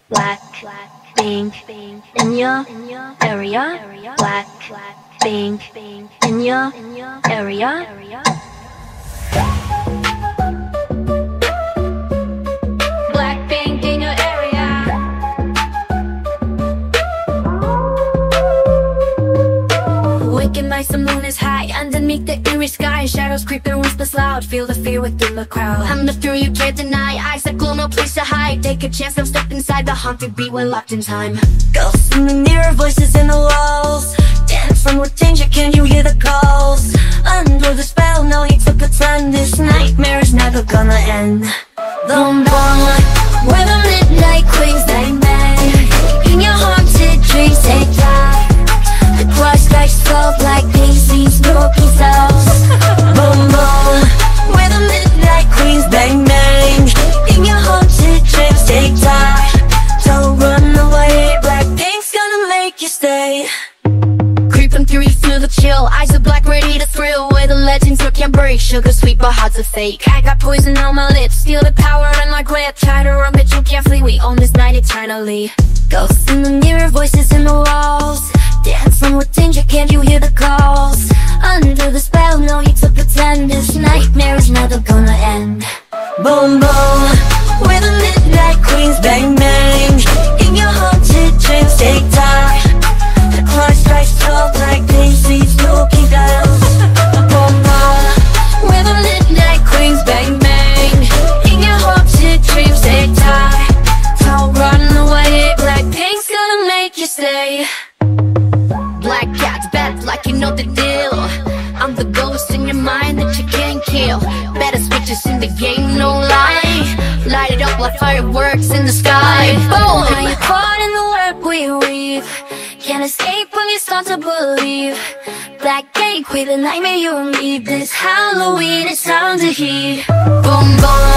Black pink in your area. Black pink in your area. Black pink in your area. Waking nights, the moon is high. Underneath the eerie sky, shadows creeping, whispers loud. Feel the fear within the crowd. I'm the fear you can't deny. Eyes that glow, no place to hide. Take a chance, don't step inside the haunted beat when locked in time. Ghosts in the mirror, voices in the walls. Dance from with danger, can you hear the calls? Under the spell, no need to pretend. This nightmare is never gonna end. Boom boom, where the midnight queens bang bang. In your haunted dreams they die. The crush like skull, black daisies, broken cells. Boom boom, where the midnight queens bang bang. In your haunted dreams they die. Don't run away, black pink's gonna make you stay. Creeping through you, feel the chill. Eyes are black, ready to thrill. Where the legends you can't break. Sugar sweet but hard to fake. I got poison on my lips, feel the power in my grip. Try to run but you can't flee, we own this night eternally. Ghosts in the mirror, voices in the walls. Dancing with danger, can't you hear the calls? Under the spell, no need to pretend. This nightmare is never gonna end. Boom boom, where the midnight queens bang bang. In your haunted dreams take time. The clock strikes 12 like daisies, broken bells. Boom boom, where the midnight queens bang bang. In your haunted dreams take time. Don't run away, black pink's gonna make you stay. Black cats, bad like you know the deal. I'm the ghost in your mind that you can't kill. Better switches in the game, no lie. Light it up like fireworks in the sky. Boom! How you caught in the web we weave. Can't escape when you start to believe. Black gate, quit the nightmare you need. This Halloween, it's time to heat. Boom boom,